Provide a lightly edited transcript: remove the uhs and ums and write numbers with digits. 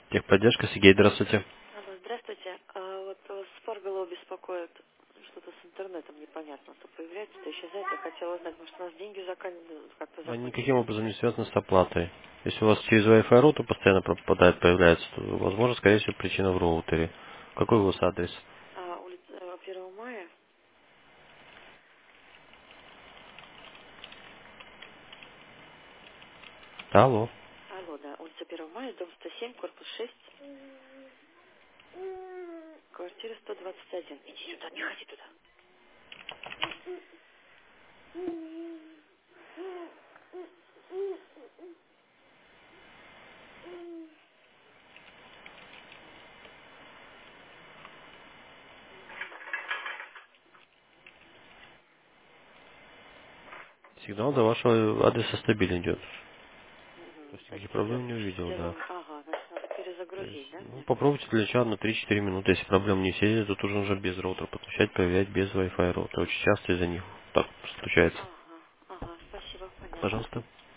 Техподдержка, Сергей, здравствуйте. Алло, здравствуйте. Вот Спарголов беспокоит, что-то с интернетом непонятно, то появляется, то исчезает. Я хотела узнать, может, у нас деньги как-то Они никаким закончились. образом не связаны с оплатой. Если у вас через Wi-Fi роутер постоянно пропадает, появляется, то, возможно, скорее всего, причина в роутере. Какой у вас адрес? Улица 1 мая. Алло. Алло, да, улица 1 мая, дом 107, корпус 6, квартира 121. Иди сюда, не ходи туда. Сигнал до вашего адреса стабильно идет. То Мгм, есть никаких почти проблем не увидел, да. Ага, значит, надо То есть, перезагрузить, да? ну, попробуйте для начала на 3-4 минуты. Если проблем не все, то тут нужно без роутера подключать, проверять без Wi-Fi роутера. Очень часто из-за них так случается. Ага, ага, спасибо, понятно. Пожалуйста.